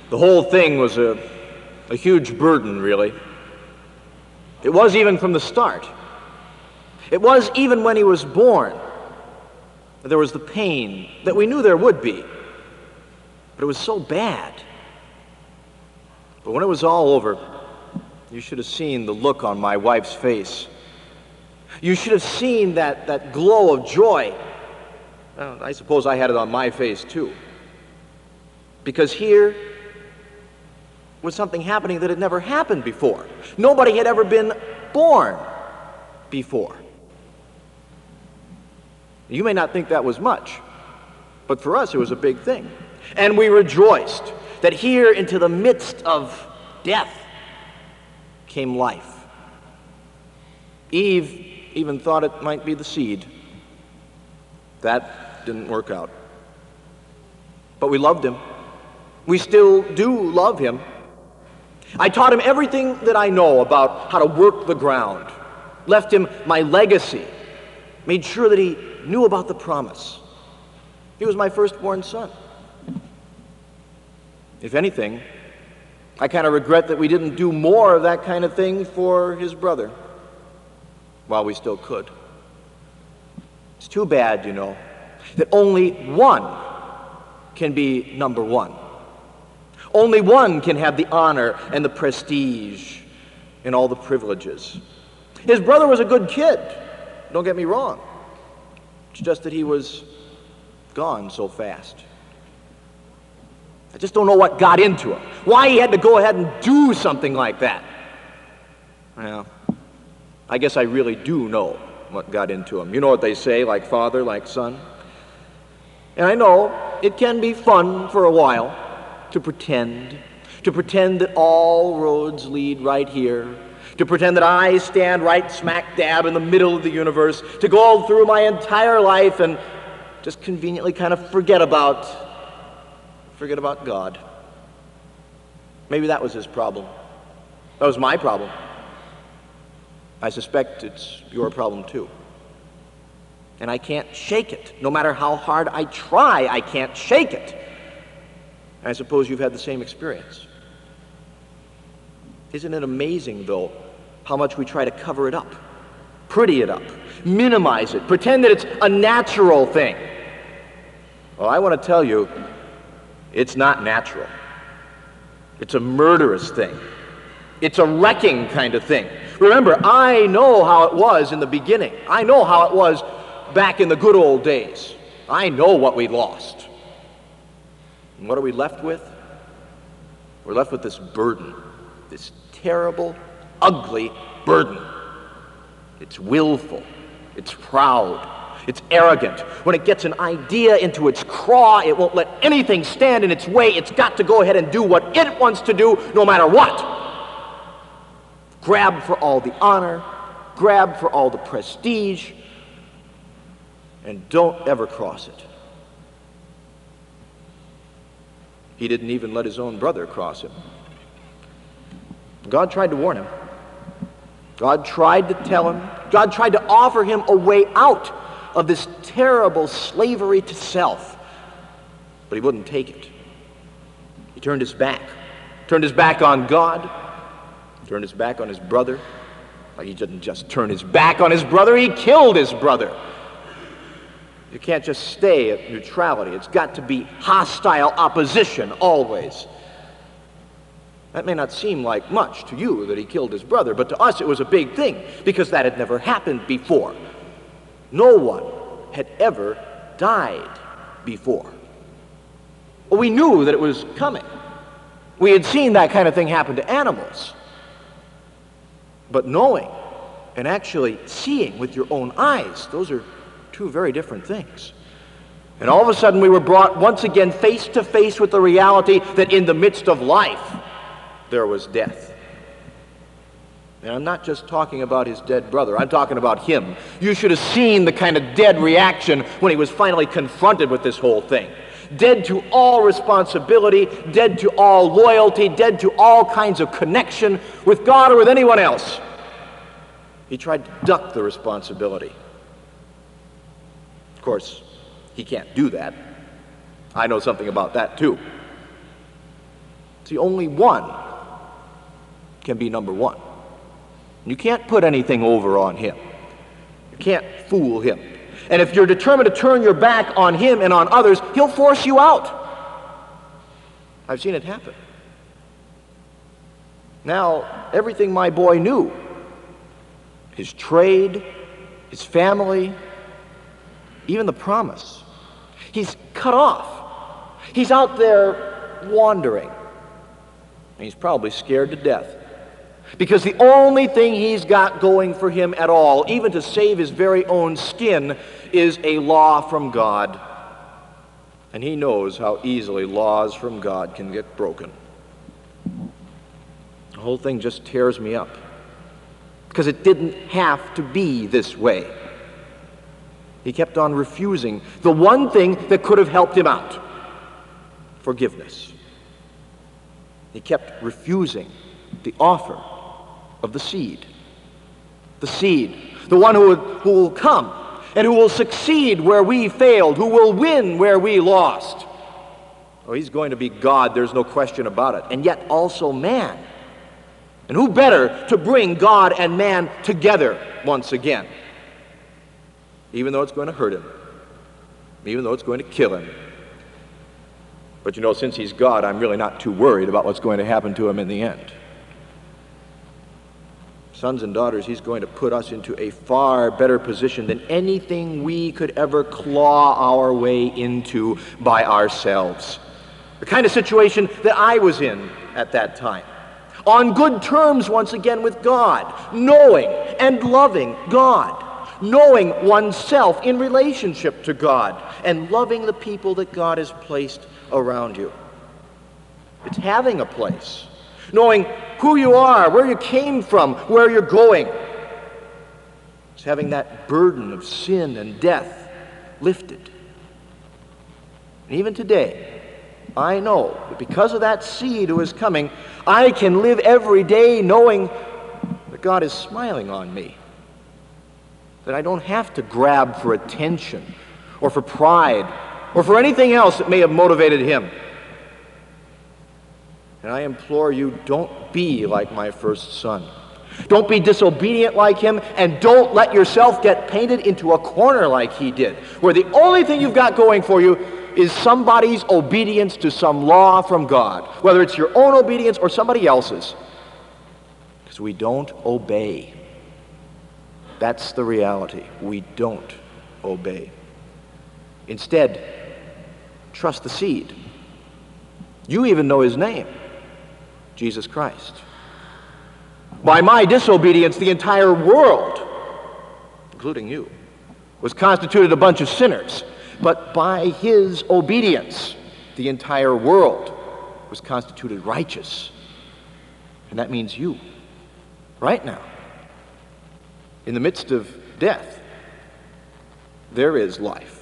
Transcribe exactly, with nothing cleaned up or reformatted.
The whole thing was a, a huge burden, really. It was even from the start. It was even when he was born. There was the pain that we knew there would be, but it was so bad. But when it was all over, you should have seen the look on my wife's face. You should have seen that, that glow of joy. Well, I suppose I had it on my face too. Because here was something happening that had never happened before. Nobody had ever been born before. You may not think that was much, but for us it was a big thing. And we rejoiced that here into the midst of death came life. Eve even thought it might be the seed. That didn't work out. But we loved him. We still do love him. I taught him everything that I know about how to work the ground, left him my legacy, made sure that he knew about the promise. He was my firstborn son. If anything, I kind of regret that we didn't do more of that kind of thing for his brother while we still could. It's too bad, you know, that only one can be number one. Only one can have the honor and the prestige and all the privileges. His brother was a good kid, don't get me wrong. It's just that he was gone so fast. I just don't know what got into him. Why he had to go ahead and do something like that. Well, I guess I really do know what got into him. You know what they say, like father, like son. And I know it can be fun for a while to pretend, to pretend that all roads lead right here, to pretend that I stand right smack dab in the middle of the universe, to go all through my entire life and just conveniently kind of forget about, forget about God. Maybe that was his problem. That was my problem. I suspect it's your problem too. And I can't shake it. No matter how hard I try, I can't shake it. And I suppose you've had the same experience. Isn't it amazing, though, how much we try to cover it up, pretty it up, minimize it, pretend that it's a natural thing? Well, I want to tell you, it's not natural. It's a murderous thing. It's a wrecking kind of thing. Remember, I know how it was in the beginning. I know how it was back in the good old days. I know what we lost. And what are we left with? We're left with this burden, this terrible, ugly burden. It's willful, it's proud, it's arrogant. When it gets an idea into its craw, it won't let anything stand in its way. It's got to go ahead and do what it wants to do, no matter what. Grab for all the honor, grab for all the prestige, and don't ever cross it. He didn't even let his own brother cross him. God tried to warn him. God tried to tell him. God tried to offer him a way out of this terrible slavery to self. But he wouldn't take it. He turned his back. Turned his back on God. Turned his back on his brother. Like he didn't just turn his back on his brother, he killed his brother. You can't just stay at neutrality. It's got to be hostile opposition always. That may not seem like much to you that he killed his brother, but to us it was a big thing because that had never happened before. No one had ever died before. Well, we knew that it was coming. We had seen that kind of thing happen to animals. But knowing and actually seeing with your own eyes, those are two very different things. And all of a sudden we were brought once again face to face with the reality that in the midst of life there was death. And I'm not just talking about his dead brother, I'm talking about him. You should have seen the kind of dead reaction when he was finally confronted with this whole thing. Dead to all responsibility, dead to all loyalty, dead to all kinds of connection with God or with anyone else. He tried to duck the responsibility. Of course, he can't do that. I know something about that too. See, only one can be number one. You can't put anything over on him. You can't fool him. And if you're determined to turn your back on him and on others, he'll force you out. I've seen it happen. Now, everything my boy knew, his trade, his family, even the promise, he's cut off. He's out there wandering. And he's probably scared to death. Because the only thing he's got going for him at all, even to save his very own skin, is a law from God. And he knows how easily laws from God can get broken. The whole thing just tears me up. Because it didn't have to be this way. He kept on refusing the one thing that could have helped him out: forgiveness. He kept refusing the offer of the seed. The seed, the one who, who will come and who will succeed where we failed, who will win where we lost. Oh, he's going to be God, there's no question about it, and yet also man. And who better to bring God and man together once again? Even though it's going to hurt him, even though it's going to kill him. But you know, since he's God, I'm really not too worried about what's going to happen to him in the end. Sons and daughters, he's going to put us into a far better position than anything we could ever claw our way into by ourselves. The kind of situation that I was in at that time. On good terms once again with God, knowing and loving God, knowing oneself in relationship to God, and loving the people that God has placed around you. It's having a place, knowing who you are, where you came from, where you're going. It's having that burden of sin and death lifted. And even today, I know that because of that seed who is coming, I can live every day knowing that God is smiling on me. That I don't have to grab for attention or for pride or for anything else that may have motivated him. And I implore you, don't be like my first son. Don't be disobedient like him, and don't let yourself get painted into a corner like he did, where the only thing you've got going for you is somebody's obedience to some law from God, whether it's your own obedience or somebody else's. Because we don't obey. That's the reality. We don't obey. Instead, trust the seed. You even know his name, Jesus Christ. By my disobedience, the entire world, including you, was constituted a bunch of sinners. But by his obedience, the entire world was constituted righteous. And that means you, right now. In the midst of death, there is life.